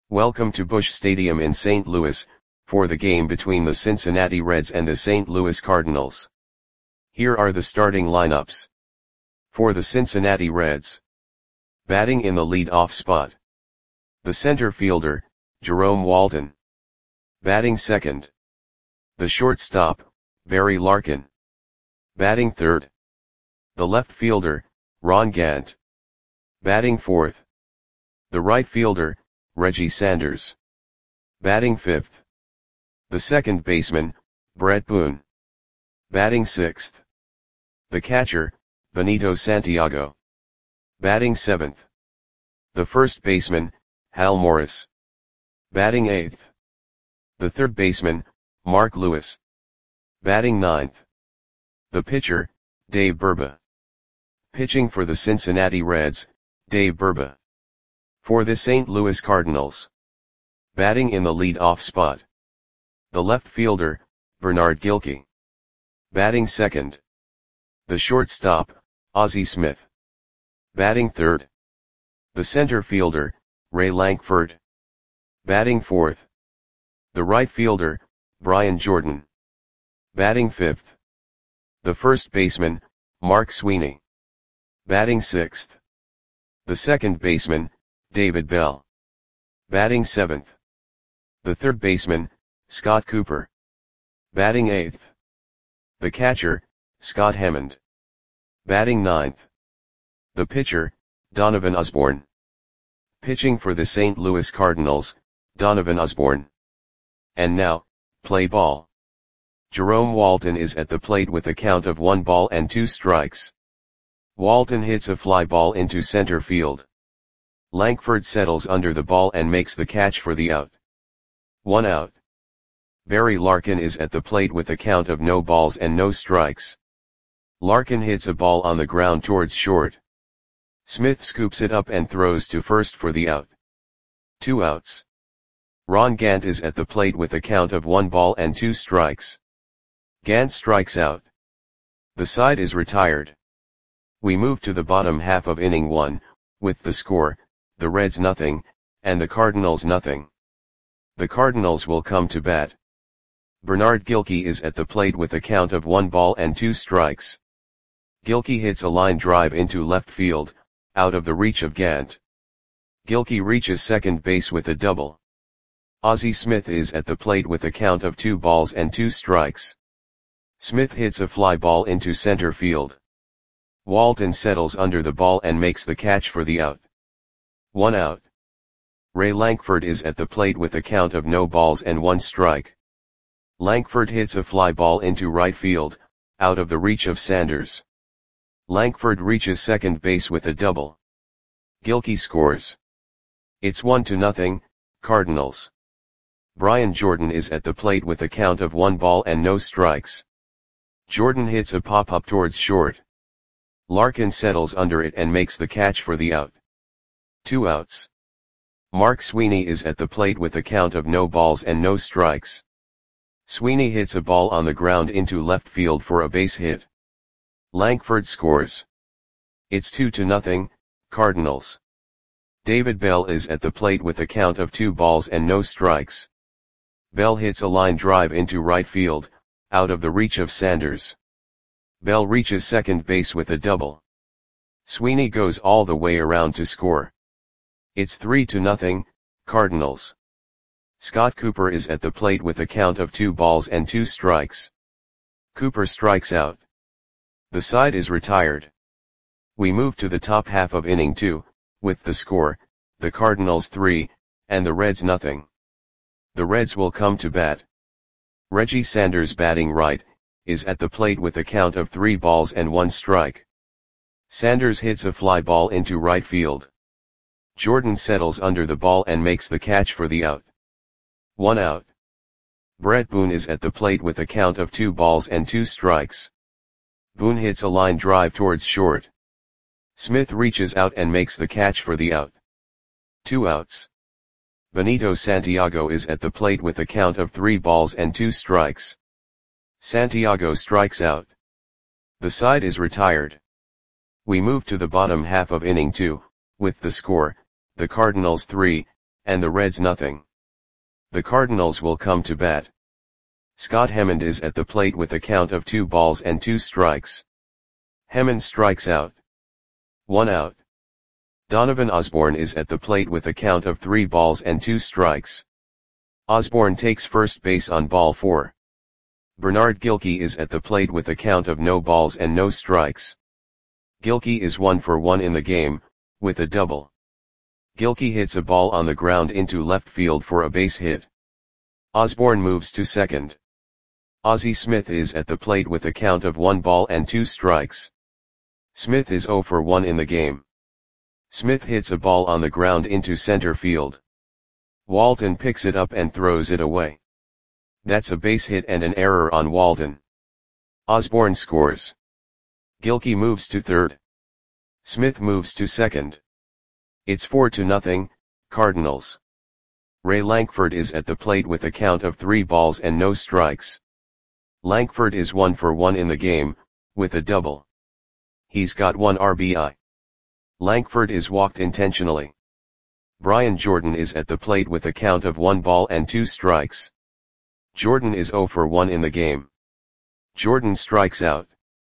Welcome to Busch Stadium in St. Louis, for the game between the Cincinnati Reds and the St. Louis Cardinals. Here are the starting lineups. For the Cincinnati Reds. Batting in the lead-off spot. The center fielder, Jerome Walton. Batting second. The shortstop, Barry Larkin. Batting third. The left fielder, Ron Gant. Batting fourth. The right fielder, Reggie Sanders. Batting fifth. The second baseman, Bret Boone. Batting sixth. The catcher, Benito Santiago. Batting seventh. The first baseman, Hal Morris. Batting eighth. The third baseman, Mark Lewis. Batting ninth. The pitcher, Dave Burba. Pitching for the Cincinnati Reds, Dave Burba. For the St. Louis Cardinals. Batting in the lead-off spot. The left fielder, Bernard Gilkey. Batting second. The shortstop, Ozzie Smith. Batting third. The center fielder, Ray Lankford. Batting fourth. The right fielder, Brian Jordan. Batting fifth. The first baseman, Mark Sweeney. Batting sixth. The second baseman, David Bell. Batting seventh. The third baseman, Scott Cooper. Batting eighth. The catcher, Scott Hammond. Batting ninth. The pitcher, Donovan Osborne. Pitching for the St. Louis Cardinals, Donovan Osborne. And now, play ball. Jerome Walton is at the plate with a count of 1 ball and 2 strikes. Walton hits a fly ball into center field. Lankford settles under the ball and makes the catch for the out. 1 out. Barry Larkin is at the plate with a count of no balls and no strikes. Larkin hits a ball on the ground towards short. Smith scoops it up and throws to first for the out. 2 outs. Ron Gant is at the plate with a count of 1 ball and 2 strikes. Gant strikes out. The side is retired. We move to the bottom half of inning 1, with the score, the Reds nothing, and the Cardinals nothing. The Cardinals will come to bat. Bernard Gilkey is at the plate with a count of 1 ball and 2 strikes. Gilkey hits a line drive into left field, out of the reach of Gant. Gilkey reaches second base with a double. Ozzie Smith is at the plate with a count of 2 balls and 2 strikes. Smith hits a fly ball into center field. Walton settles under the ball and makes the catch for the out. 1 out. Ray Lankford is at the plate with a count of no balls and 1 strike. Lankford hits a fly ball into right field, out of the reach of Sanders. Lankford reaches second base with a double. Gilkey scores. It's 1-0, Cardinals. Brian Jordan is at the plate with a count of 1 ball and no strikes. Jordan hits a pop-up towards short. Larkin settles under it and makes the catch for the out. 2 outs. Mark Sweeney is at the plate with a count of no balls and no strikes. Sweeney hits a ball on the ground into left field for a base hit. Lankford scores. It's 2-0, Cardinals. David Bell is at the plate with a count of 2 balls and no strikes. Bell hits a line drive into right field, out of the reach of Sanders. Bell reaches second base with a double. Sweeney goes all the way around to score. It's 3-0, Cardinals. Scott Cooper is at the plate with a count of 2 balls and 2 strikes. Cooper strikes out. The side is retired. We move to the top half of inning 2, with the score, the Cardinals 3, and the Reds nothing. The Reds will come to bat. Reggie Sanders, batting right, is at the plate with a count of 3 balls and 1 strike. Sanders hits a fly ball into right field. Jordan settles under the ball and makes the catch for the out. 1 out. Bret Boone is at the plate with a count of 2 balls and 2 strikes. Boone hits a line drive towards short. Smith reaches out and makes the catch for the out. 2 outs. Benito Santiago is at the plate with a count of 3 balls and 2 strikes. Santiago strikes out. The side is retired. We move to the bottom half of inning 2, with the score, the Cardinals 3, and the Reds nothing. The Cardinals will come to bat. Scott Hemond is at the plate with a count of 2 balls and 2 strikes. Hemond strikes out. 1 out. Donovan Osborne is at the plate with a count of 3 balls and 2 strikes. Osborne takes first base on ball 4. Bernard Gilkey is at the plate with a count of no balls and no strikes. Gilkey is 1 for 1 in the game, with a double. Gilkey hits a ball on the ground into left field for a base hit. Osborne moves to second. Ozzie Smith is at the plate with a count of 1 ball and 2 strikes. Smith is 0 for 1 in the game. Smith hits a ball on the ground into center field. Walton picks it up and throws it away. That's a base hit and an error on Walton. Osborne scores. Gilkey moves to third. Smith moves to second. It's 4-0, Cardinals. Ray Lankford is at the plate with a count of 3 balls and no strikes. Lankford is 1 for 1 in the game, with a double. He's got 1 RBI. Lankford is walked intentionally. Brian Jordan is at the plate with a count of 1 ball and 2 strikes. Jordan is 0 for 1 in the game. Jordan strikes out.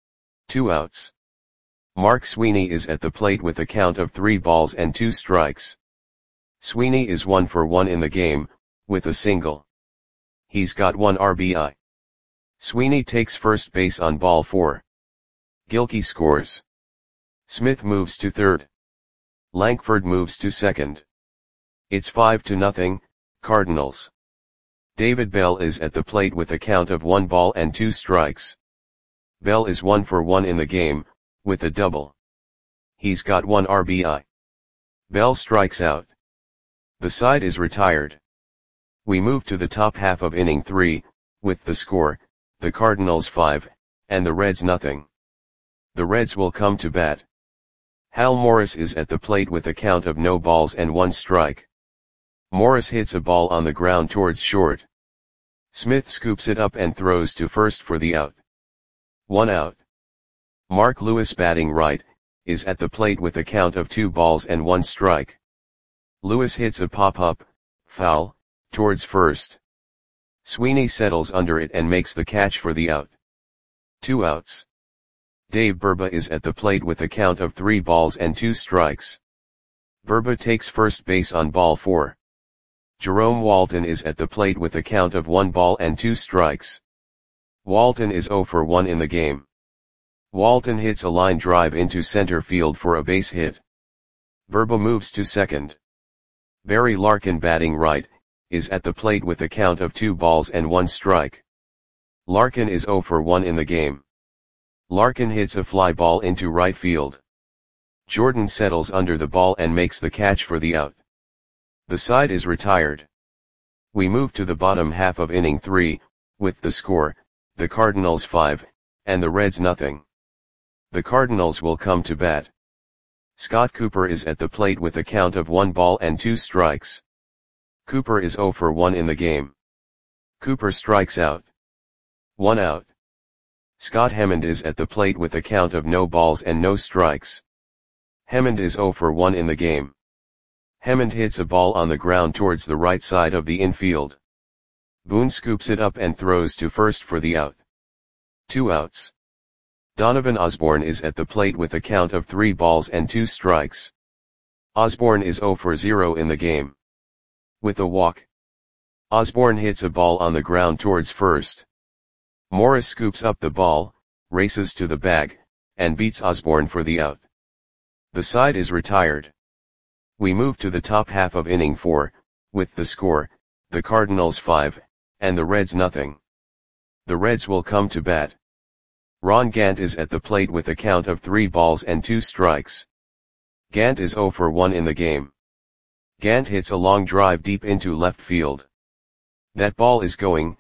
2 outs. Mark Sweeney is at the plate with a count of 3 balls and 2 strikes. Sweeney is 1 for 1 in the game, with a single. He's got 1 RBI. Sweeney takes first base on ball 4. Gilkey scores. Smith moves to third. Lankford moves to second. It's 5-0, Cardinals. David Bell is at the plate with a count of 1 ball and 2 strikes. Bell is 1 for 1 in the game, with a double. He's got 1 RBI. Bell strikes out. The side is retired. We move to the top half of inning 3, with the score, the Cardinals 5, and the Reds nothing. The Reds will come to bat. Hal Morris is at the plate with a count of no balls and 1 strike. Morris hits a ball on the ground towards short. Smith scoops it up and throws to first for the out. 1 out. Mark Lewis, batting right, is at the plate with a count of 2 balls and 1 strike. Lewis hits a pop-up, foul, towards first. Sweeney settles under it and makes the catch for the out. 2 outs. Dave Burba is at the plate with a count of 3 balls and 2 strikes. Burba takes first base on ball 4. Jerome Walton is at the plate with a count of 1 ball and 2 strikes. Walton is 0 for 1 in the game. Walton hits a line drive into center field for a base hit. Burba moves to second. Barry Larkin, batting right, is at the plate with a count of 2 balls and 1 strike. Larkin is 0 for 1 in the game. Larkin hits a fly ball into right field. Jordan settles under the ball and makes the catch for the out. The side is retired. We move to the bottom half of inning 3, with the score, the Cardinals 5, and the Reds nothing. The Cardinals will come to bat. Scott Cooper is at the plate with a count of 1 ball and 2 strikes. Cooper is 0 for 1 in the game. Cooper strikes out. 1 out. Scott Hemond is at the plate with a count of no balls and no strikes. Hemond is 0 for 1 in the game. Hemond hits a ball on the ground towards the right side of the infield. Boone scoops it up and throws to first for the out. 2 outs. Donovan Osborne is at the plate with a count of 3 balls and 2 strikes. Osborne is 0 for 0 in the game. With a walk. Osborne hits a ball on the ground towards first. Morris scoops up the ball, races to the bag, and beats Osborne for the out. The side is retired. We move to the top half of inning 4, with the score, the Cardinals 5, and the Reds nothing. The Reds will come to bat. Ron Gant is at the plate with a count of 3 balls and 2 strikes. Gant is 0 for 1 in the game. Gant hits a long drive deep into left field. That ball is gone.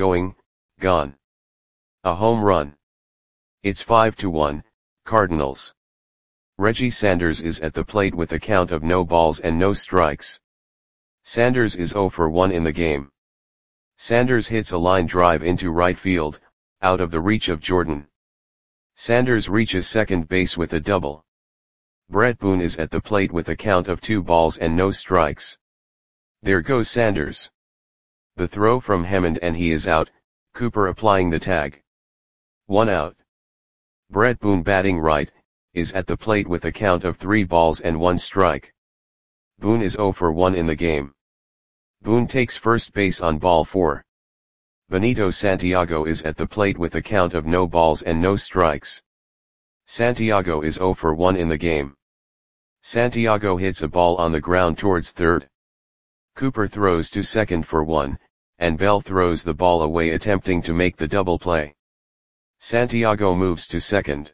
A home run. It's 5-1, Cardinals. Reggie Sanders is at the plate with a count of no balls and no strikes. Sanders is 0 for 1 in the game. Sanders hits a line drive into right field, out of the reach of Jordan. Sanders reaches second base with a double. Brett Boone is at the plate with a count of 2 balls and no strikes. There goes Sanders. The throw from Hammond and he is out, Cooper applying the tag. 1 out. Brett Boone batting right, is at the plate with a count of 3 balls and 1 strike. Boone is 0 for 1 in the game. Boone takes first base on ball 4. Benito Santiago is at the plate with a count of no balls and no strikes. Santiago is 0 for 1 in the game. Santiago hits a ball on the ground towards third. Cooper throws to second for 1, and Bell throws the ball away attempting to make the double play. Santiago moves to second.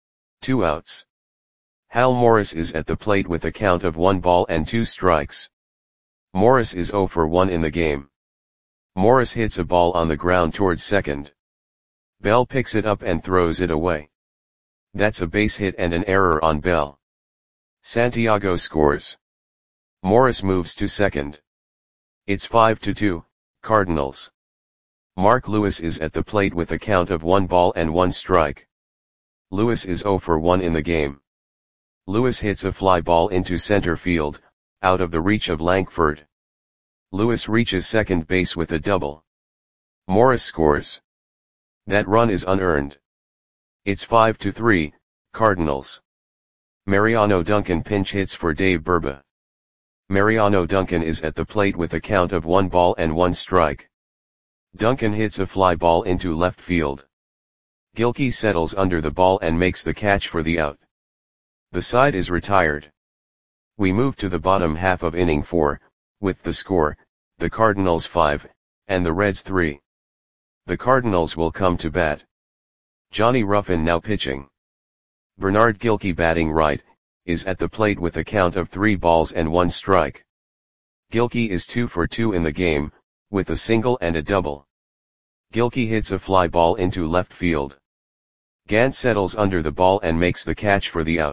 2 outs. Hal Morris is at the plate with a count of 1 ball and 2 strikes. Morris is 0 for 1 in the game. Morris hits a ball on the ground towards second. Bell picks it up and throws it away. That's a base hit and an error on Bell. Santiago scores. Morris moves to second. It's 5-2, Cardinals. Mark Lewis is at the plate with a count of 1 ball and 1 strike. Lewis is 0 for 1 in the game. Lewis hits a fly ball into center field, out of the reach of Lankford. Lewis reaches second base with a double. Morris scores. That run is unearned. It's 5-3, Cardinals. Mariano Duncan pinch hits for Dave Burba. Mariano Duncan is at the plate with a count of 1 ball and 1 strike. Duncan hits a fly ball into left field. Gilkey settles under the ball and makes the catch for the out. The side is retired. We move to the bottom half of inning 4, with the score, the Cardinals 5, and the Reds 3. The Cardinals will come to bat. Johnny Ruffin now pitching. Bernard Gilkey batting right, is at the plate with a count of 3 balls and 1 strike. Gilkey is 2 for 2 in the game, with a single and a double. Gilkey hits a fly ball into left field. Gant settles under the ball and makes the catch for the out.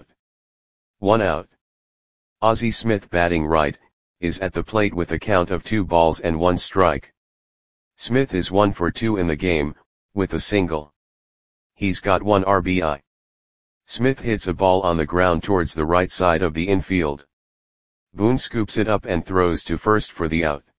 1 out. Ozzie Smith batting right, is at the plate with a count of 2 balls and 1 strike. Smith is 1 for 2 in the game, with a single. He's got 1 RBI. Smith hits a ball on the ground towards the right side of the infield. Boone scoops it up and throws to first for the out.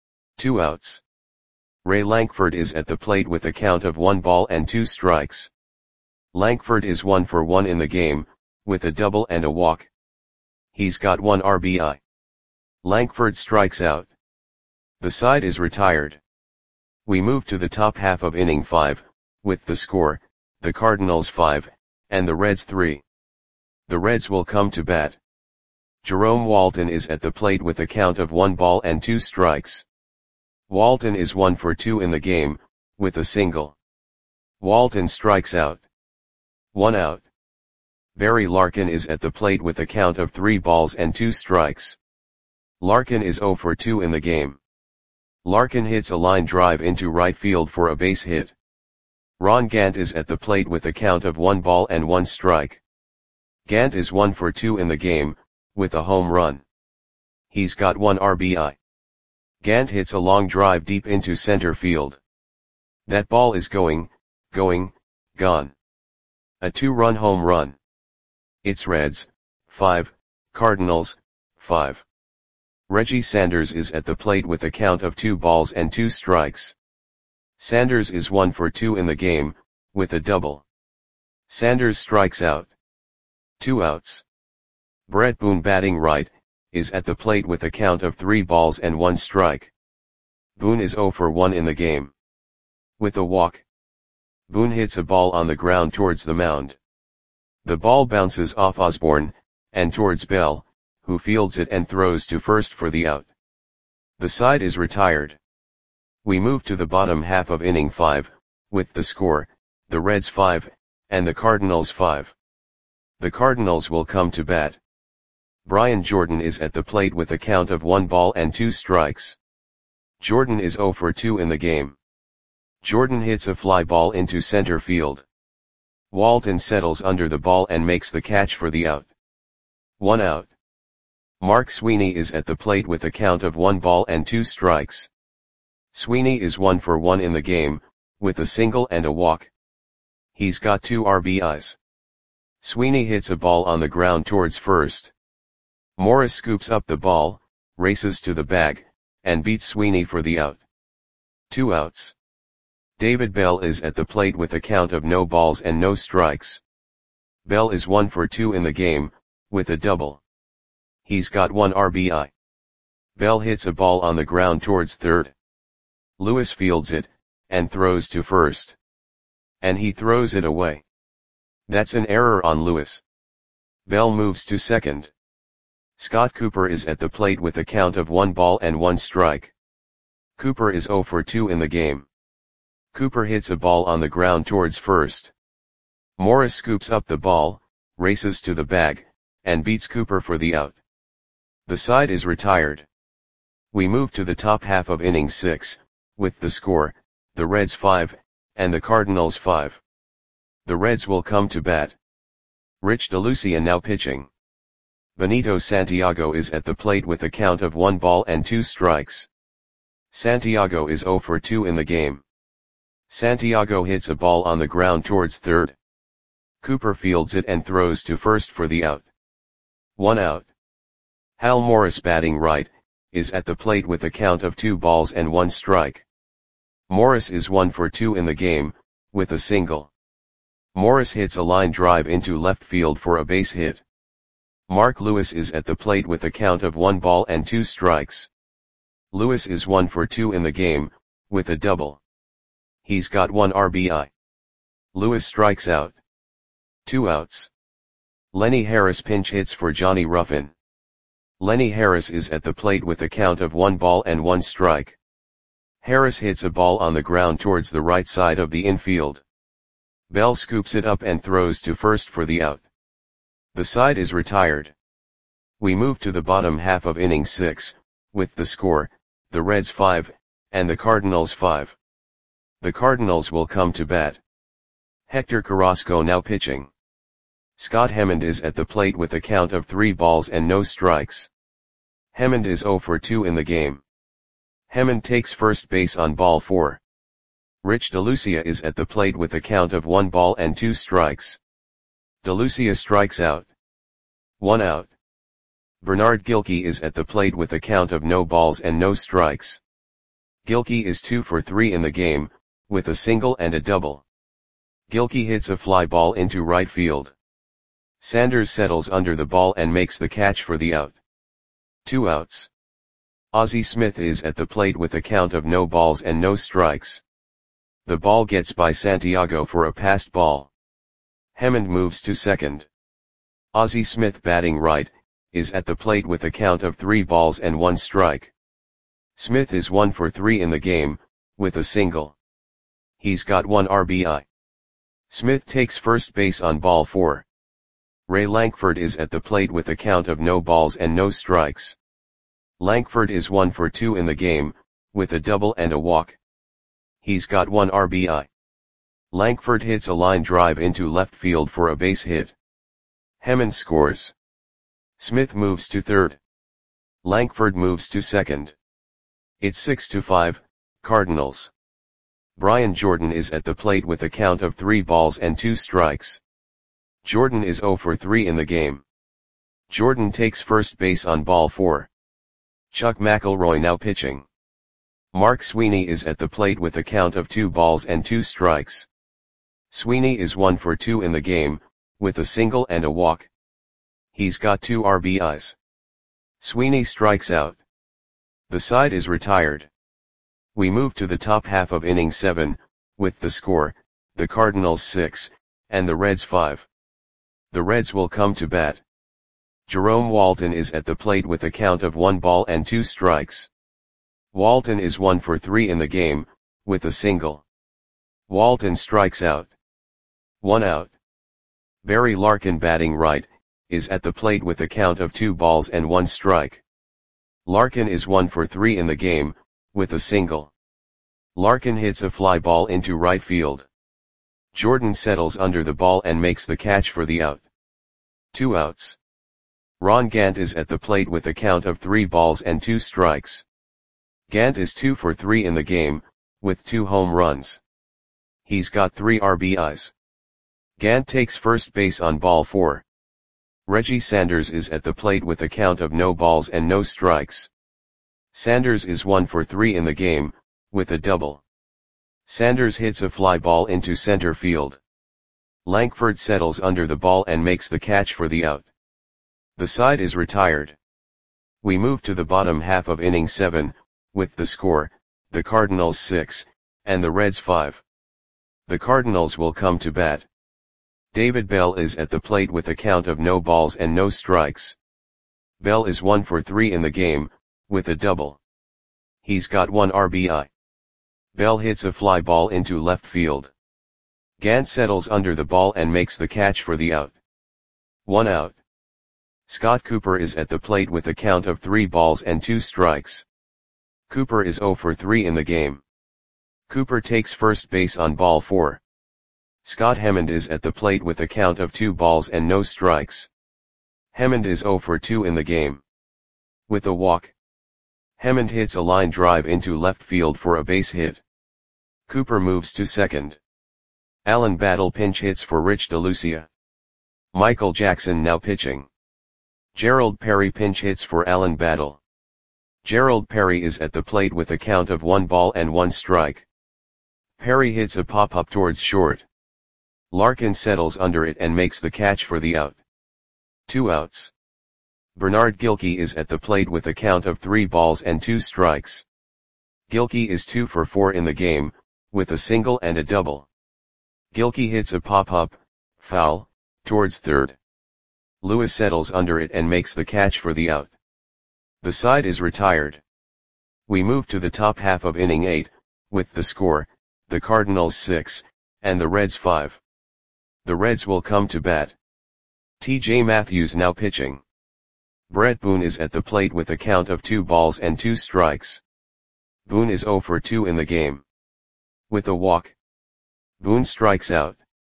2 outs. Ray Lankford is at the plate with a count of 1 ball and 2 strikes. Lankford is 1 for 1 in the game, with a double and a walk. He's got 1 RBI. Lankford strikes out. The side is retired. We move to the top half of inning 5, with the score, the Cardinals 5, and the Reds 3. The Reds will come to bat. Jerome Walton is at the plate with a count of 1 ball and 2 strikes. Walton is 1 for 2 in the game, with a single. Walton strikes out. 1 out. Barry Larkin is at the plate with a count of 3 balls and 2 strikes. Larkin is 0 for 2 in the game. Larkin hits a line drive into right field for a base hit. Ron Gant is at the plate with a count of 1 ball and 1 strike. Gant is 1 for 2 in the game, with a home run. He's got 1 RBI. Gant hits a long drive deep into center field. That ball is gone. A 2-run home run. It's Reds 5, Cardinals 5. Reggie Sanders is at the plate with a count of 2 balls and 2 strikes. Sanders is 1 for 2 in the game, with a double. Sanders strikes out. 2 outs. Brett Boone batting right, is at the plate with a count of 3 balls and 1 strike. Boone is 0 for 1 in the game. With a walk. Boone hits a ball on the ground towards the mound. The ball bounces off Osborne, and towards Bell, who fields it and throws to first for the out. The side is retired. We move to the bottom half of inning 5, with the score, the Reds 5, and the Cardinals 5. The Cardinals will come to bat. Brian Jordan is at the plate with a count of 1 ball and 2 strikes. Jordan is 0 for 2 in the game. Jordan hits a fly ball into center field. Walton settles under the ball and makes the catch for the out. 1 out. Mark Sweeney is at the plate with a count of 1 ball and 2 strikes. Sweeney is 1 for 1 in the game, with a single and a walk. He's got 2 RBIs. Sweeney hits a ball on the ground towards first. Morris scoops up the ball, races to the bag, and beats Sweeney for the out. 2 outs. David Bell is at the plate with a count of no balls and no strikes. Bell is 1 for 2 in the game, with a double. He's got 1 RBI. Bell hits a ball on the ground towards third. Lewis fields it, and throws to first. And he throws it away. That's an error on Lewis. Bell moves to second. Scott Cooper is at the plate with a count of 1 ball and 1 strike. Cooper is 0 for 2 in the game. Cooper hits a ball on the ground towards first. Morris scoops up the ball, races to the bag, and beats Cooper for the out. The side is retired. We move to the top half of inning 6, with the score, the Reds 5, and the Cardinals 5. The Reds will come to bat. Rich DeLucia now pitching. Benito Santiago is at the plate with a count of 1 ball and 2 strikes. Santiago is 0 for 2 in the game. Santiago hits a ball on the ground towards third. Cooper fields it and throws to first for the out. 1 out. Hal Morris, batting right, is at the plate with a count of 2 balls and 1 strike. Morris is 1 for 2 in the game, with a single. Morris hits a line drive into left field for a base hit. Mark Lewis is at the plate with a count of 1 ball and 2 strikes. Lewis is 1 for 2 in the game, with a double. He's got 1 RBI. Lewis strikes out. 2 outs. Lenny Harris pinch hits for Johnny Ruffin. Lenny Harris is at the plate with a count of 1 ball and 1 strike. Harris hits a ball on the ground towards the right side of the infield. Bell scoops it up and throws to first for the out. The side is retired. We move to the bottom half of inning 6, with the score, the Reds 5, and the Cardinals 5. The Cardinals will come to bat. Hector Carrasco now pitching. Scott Hemond is at the plate with a count of 3 balls and no strikes. Hemond is 0 for 2 in the game. Hemond takes first base on ball 4. Rich DeLucia is at the plate with a count of 1 ball and 2 strikes. DeLucia strikes out. 1 out. Bernard Gilkey is at the plate with a count of no balls and no strikes. Gilkey is 2 for 3 in the game, with a single and a double. Gilkey hits a fly ball into right field. Sanders settles under the ball and makes the catch for the out. 2 outs. Ozzie Smith is at the plate with a count of no balls and no strikes. The ball gets by Santiago for a passed ball. Hemond moves to second. Ozzie Smith, batting right, is at the plate with a count of 3 balls and 1 strike. Smith is 1 for 3 in the game, with a single. He's got 1 RBI. Smith takes first base on ball 4. Ray Lankford is at the plate with a count of no balls and no strikes. Lankford is 1 for 2 in the game, with a double and a walk. He's got 1 RBI. Lankford hits a line drive into left field for a base hit. Hemond scores. Smith moves to third. Lankford moves to second. It's 6-5, Cardinals. Brian Jordan is at the plate with a count of 3 balls and 2 strikes. Jordan is 0 for 3 in the game. Jordan takes first base on ball 4. Chuck McElroy now pitching. Mark Sweeney is at the plate with a count of 2 balls and 2 strikes. Sweeney is 1 for 2 in the game, with a single and a walk. He's got 2 RBIs. Sweeney strikes out. The side is retired. We move to the top half of inning 7, with the score, the Cardinals 6, and the Reds 5. The Reds will come to bat. Jerome Walton is at the plate with a count of 1 ball and 2 strikes. Walton is 1 for 3 in the game, with a single. Walton strikes out. 1 out. Barry Larkin, batting right, is at the plate with a count of 2 balls and 1 strike. Larkin is 1 for 3 in the game, with a single. Larkin hits a fly ball into right field. Jordan settles under the ball and makes the catch for the out. 2 outs. Ron Gant is at the plate with a count of 3 balls and 2 strikes. Gant is 2 for 3 in the game, with 2 home runs. He's got 3 RBIs. Gant takes first base on ball 4. Reggie Sanders is at the plate with a count of no balls and no strikes. Sanders is 1 for 3 in the game, with a double. Sanders hits a fly ball into center field. Lankford settles under the ball and makes the catch for the out. The side is retired. We move to the bottom half of inning 7, with the score, the Cardinals 6, and the Reds 5. The Cardinals will come to bat. David Bell is at the plate with a count of no balls and no strikes. Bell is 1 for 3 in the game, with a double. He's got 1 RBI. Bell hits a fly ball into left field. Gant settles under the ball and makes the catch for the out. 1 out. Scott Cooper is at the plate with a count of 3 balls and 2 strikes. Cooper is 0 for 3 in the game. Cooper takes first base on ball 4. Scott Hemond is at the plate with a count of 2 balls and no strikes. Hemond is 0 for 2 in the game. With a walk. Hemond hits a line drive into left field for a base hit. Cooper moves to second. Alan Battle pinch hits for Rich DeLucia. Michael Jackson now pitching. Gerald Perry pinch hits for Alan Battle. Gerald Perry is at the plate with a count of 1 ball and 1 strike. Perry hits a pop-up towards short. Larkin settles under it and makes the catch for the out. 2 outs. Bernard Gilkey is at the plate with a count of 3 balls and 2 strikes. Gilkey is 2 for 4 in the game, with a single and a double. Gilkey hits a pop-up, foul, towards third. Lewis settles under it and makes the catch for the out. The side is retired. We move to the top half of inning 8, with the score, the Cardinals 6, and the Reds 5. The Reds will come to bat. T.J. Matthews now pitching. Brett Boone is at the plate with a count of 2 balls and 2 strikes. Boone is 0 for 2 in the game. With a walk. Boone strikes out.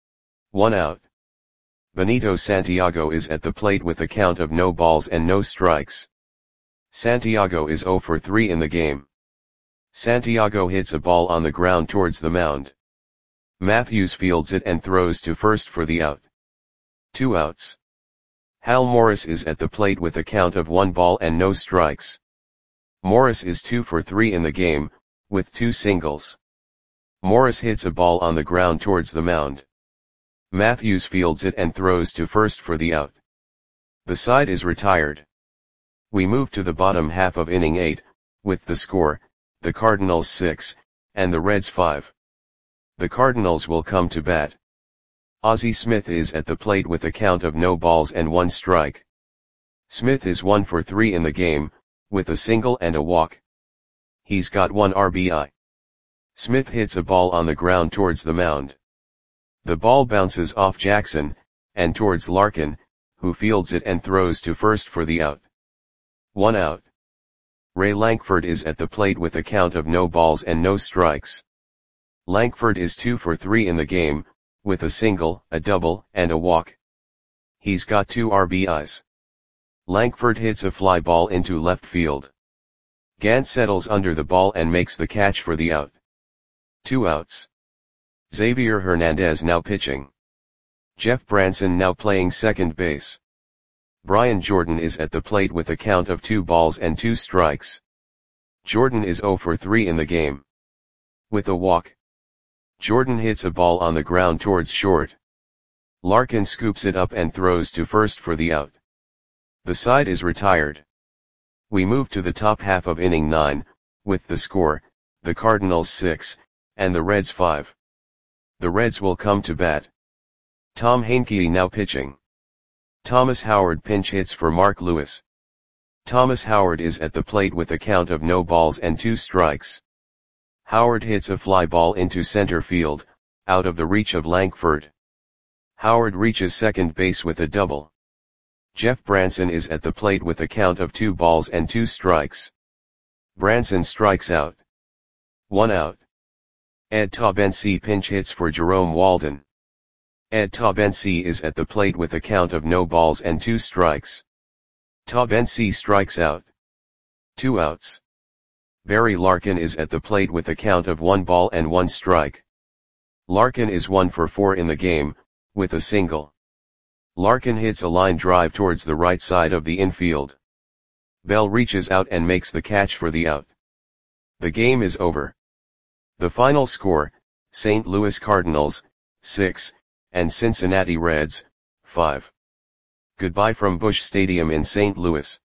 1 out. Benito Santiago is at the plate with a count of no balls and no strikes. Santiago is 0 for 3 in the game. Santiago hits a ball on the ground towards the mound. Matthews fields it and throws to first for the out. 2 outs. Hal Morris is at the plate with a count of 1 ball and no strikes. Morris is 2 for 3 in the game, with 2 singles. Morris hits a ball on the ground towards the mound. Matthews fields it and throws to first for the out. The side is retired. We move to the bottom half of inning 8, with the score, the Cardinals 6, and the Reds 5. The Cardinals will come to bat. Ozzie Smith is at the plate with a count of no balls and 1 strike. Smith is 1 for 3 in the game, with a single and a walk. He's got 1 RBI. Smith hits a ball on the ground towards the mound. The ball bounces off Jackson, and towards Larkin, who fields it and throws to first for the out. 1 out. Ray Lankford is at the plate with a count of no balls and no strikes. Lankford is 2 for 3 in the game, with a single, a double, and a walk. He's got 2 RBIs. Lankford hits a fly ball into left field. Gant settles under the ball and makes the catch for the out. 2 outs. Xavier Hernandez now pitching. Jeff Branson now playing second base. Brian Jordan is at the plate with a count of 2 balls and 2 strikes. Jordan is 0 for 3 in the game. With a walk. Jordan hits a ball on the ground towards short. Larkin scoops it up and throws to first for the out. The side is retired. We move to the top half of inning 9, with the score, the Cardinals 6, and the Reds 5. The Reds will come to bat. Tom Heincke now pitching. Thomas Howard pinch hits for Mark Lewis. Thomas Howard is at the plate with a count of no balls and 2 strikes. Howard hits a fly ball into center field, out of the reach of Lankford. Howard reaches second base with a double. Jeff Branson is at the plate with a count of 2 balls and 2 strikes. Branson strikes out. 1 out. Ed Taubensee pinch hits for Jerome Walden. Ed Taubensee is at the plate with a count of no balls and 2 strikes. Taubensee strikes out. 2 outs. Barry Larkin is at the plate with a count of 1 ball and 1 strike. Larkin is 1 for 4 in the game, with a single. Larkin hits a line drive towards the right side of the infield. Bell reaches out and makes the catch for the out. The game is over. The final score, St. Louis Cardinals, 6, and Cincinnati Reds, 5. Goodbye from Busch Stadium in St. Louis.